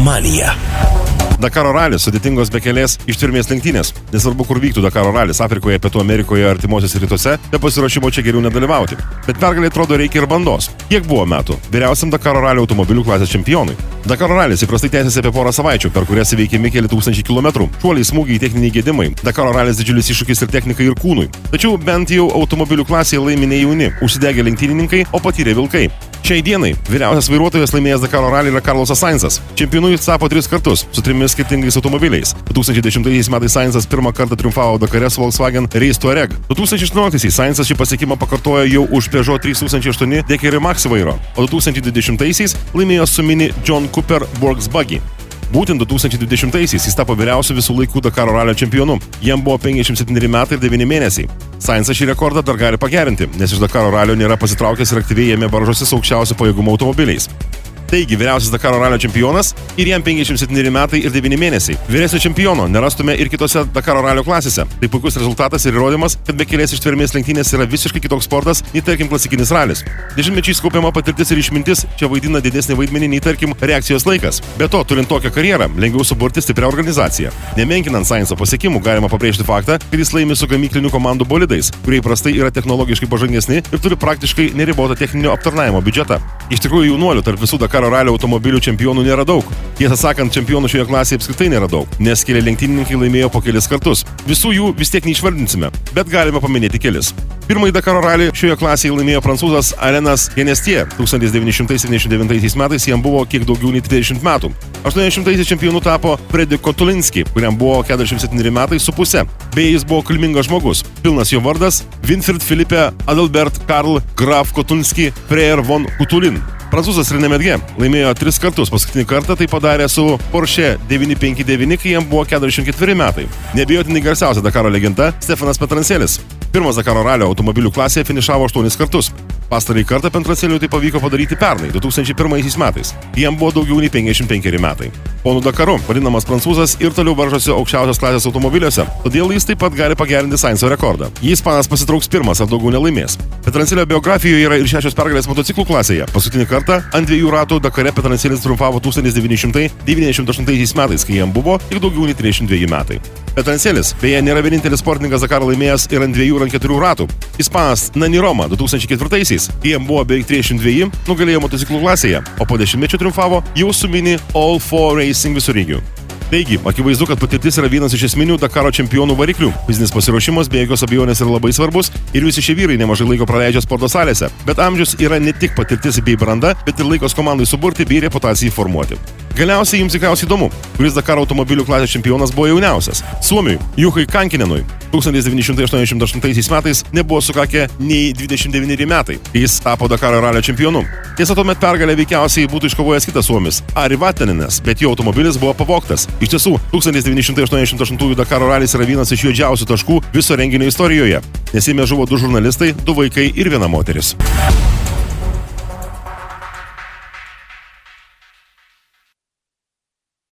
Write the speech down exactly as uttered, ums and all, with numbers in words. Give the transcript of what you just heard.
Anomalija. Dakaro ralis, sudėtingos bekelės ištvermės lenktynės. Nesvarbu, kur vyktų Dakaro ralis - Afrikoje, Pietų Amerikoje, artimuosiuose rytuose, be pasiruošimo čia geriau nedalyvauti. Bet pergalė atrodo reikia ir bandos. Kiek buvo metų vyriausiam Dakaro ralio automobilių klasės čempionui? Dakaro ralis įprastai tęsiasi apie porą savaičių, per kurias įveikiami keli tūkstančiai kilometrų. Šuoliai, smūgiai, techniniai gedimai. Dakaro ralis didžiulis iššūkis ir technikai, ir kūnui. Tačiau bent jau automobilių klasėje laimi ne jauni, užsidegę lenktynininkai, o patyrę vilkai. Šiai dienai vyriausias vairuotojas laimėjęs Dakaro ralį yra Carlosas Sainzas. Čempionu jis tapo tris kartus su trimis skirtingais automobiliais. du tūkstančiai dešimtaisiais metais Sainzas pirmą kartą triumfavo Dakare su Volkswagen Race Touareg. du tūkstančiai aštuonioliktaisiais Sainzas šį pasiekimą pakartojo jau už Peugeot trys tūkstančiai aštuoni Dakar Max vairo, o du tūkstančiai dvidešimtaisiais laimėjo su Mini John Cooper Works Buggy. Būtent du tūkstančiai dvidešimtaisiais jis tapo vyriausiu visų laikų Dakaro ralio čempionu. Jam buvo penkiasdešimt septyneri metai ir devyni mėnesiai. Sainzas šį rekordą dar gali pagerinti, nes iš Dakaro ralio nėra pasitraukęs ir aktyviai jame varžosi su aukščiausio pajėgumo automobiliais. Taigi, vyriausias Dakaro ralio čempionas ir jam penkiasdešimt septyneri metai ir devyni mėnesiai. Vyresnio čempiono nerastume ir kitose Dakaro ralio klasėse. Tai puikus rezultatas ir įrodymas, kad bekelės ištvermės lenktynės yra visiškai kitoks sportas nei tarkim klasikinis ralis. Dešimtmečiais kaupiama patirtis ir išmintis čia vaidina didesnį vaidmenį nei tarkim reakcijos laikas. Be to, turint tokią karjerą, lengviau suburti stiprią organizaciją. Nemenkinant Sainzo pasiekimų, galima pabrėžti faktą, kad jis laimi su gamyklinių komandų bolidais, kurie įprastai yra technologiškai pažangesni ir turi praktiškai neribotą techninio aptarnavimo biudžetą. Iš tikrųjų, jaunuolių tarp visų Dakaro ralio automobilių čempionų nėra daug. Tiesą sakant, čempionų šioje klasėje apskritai nėra daug, nes keli lenktynininkai laimėjo po kelis kartus. Visų jų vis tiek neišvardinsime, bet galime paminėti kelis. Pirmąjį Dakaro ralį šioje klasėje laimėjo prancūzas Alanas Genestier. tūkstantis devyni šimtai septyniasdešimt devintaisiais metais jam buvo kiek daugiau nei trisdešimt metų. aštuoniasdešimtaisiais čempionu tapo Freddy Kotulinski, kuriam buvo keturiasdešimt septyneri metai su puse. Beje, jis buvo kilmingas žmogus. Pilnas jo vardas Winfried Philippe Adalbert Karl Graf Kotulinski Freyer von Kutulin. Prancūzas Renault laimėjo tris kartus, paskutinį kartą tai padarė su Porsche devyni penki devyni, kai jam buvo keturiasdešimt ketveri metai. Neabejotinai garsiausia Dakaro legenda Stefanas Petrancelis. Pirmas Dakaro ralio automobilių klasėje finišavo aštuonis kartus. Pastarąjį kartą Petranceliui tai pavyko padaryti pernai, du tūkstančiai pirmaisiais metais. Jam buvo daugiau nei penkiasdešimt penkeri metai. Ponu Dakaru vadinamas prancūzas ir toliau varžosi aukščiausios klasės automobiliuose, todėl jis taip pat gali pagerinti Sainzo rekordą. Jis ispanas pasitrauks pirmas ar daugiau nelaimės. Petrancelio biografijoje yra ir šešios pergalės motociklų klasėje. Paskutinį kartą ant dviejų ratų Dakare Petrancelis triumfavo tūkstantis devyni šimtai devyniasdešimt aštuntaisiais metais, kai jam buvo tik daugiau nei trisdešimt dveji metai. Petrancelis beje nėra vienintelis sportininkas Dakaro laimėjęs ir ant dviejų ir ant keturių ratų. Ispanas Nani Roma du tūkstančiai ketvirtaisiais, kai jam buvo beveik trisdešimt dveji, nugalėjo motociklų klasėje, o po dešimtmečio triumfavo jau su Mini All four Racing visureigiu. Taigi, akivaizdu, kad patirtis yra vienas iš esminių Dakaro čempionų variklių. Fizinis pasiruošimas be jokios abejonės yra labai svarbus ir visi šie vyrai nemažai laiko praleidžia sporto salėse. Bet amžius yra ne tik patirtis bei branda, bet ir laikos komandai suburti bei reputacijai formuoti. Galiausiai jums tikriausiai įdomu, kuris Dakaro automobilių klasės čempionas buvo jauniausias. Suomiui Juhai Kankinenui tūkstantis devyni šimtai aštuoniasdešimt aštuntaisiais metais nebuvo sukakę nei dvidešimt devyneri metai. Jis tapo Dakaro ralio čempionu. Tiesa, tuomet pergalę veikiausiai būtų iškovojęs kitas suomis Ari Vataninas, bet jo automobilis buvo pavogtas. Iš tiesų, tūkstantis devyni šimtai aštuoniasdešimt aštuntųjų Dakaro ralis yra vienas iš juodžiausių taškų viso renginio istorijoje, nes jame žuvo du žurnalistai, du vaikai ir viena moteris.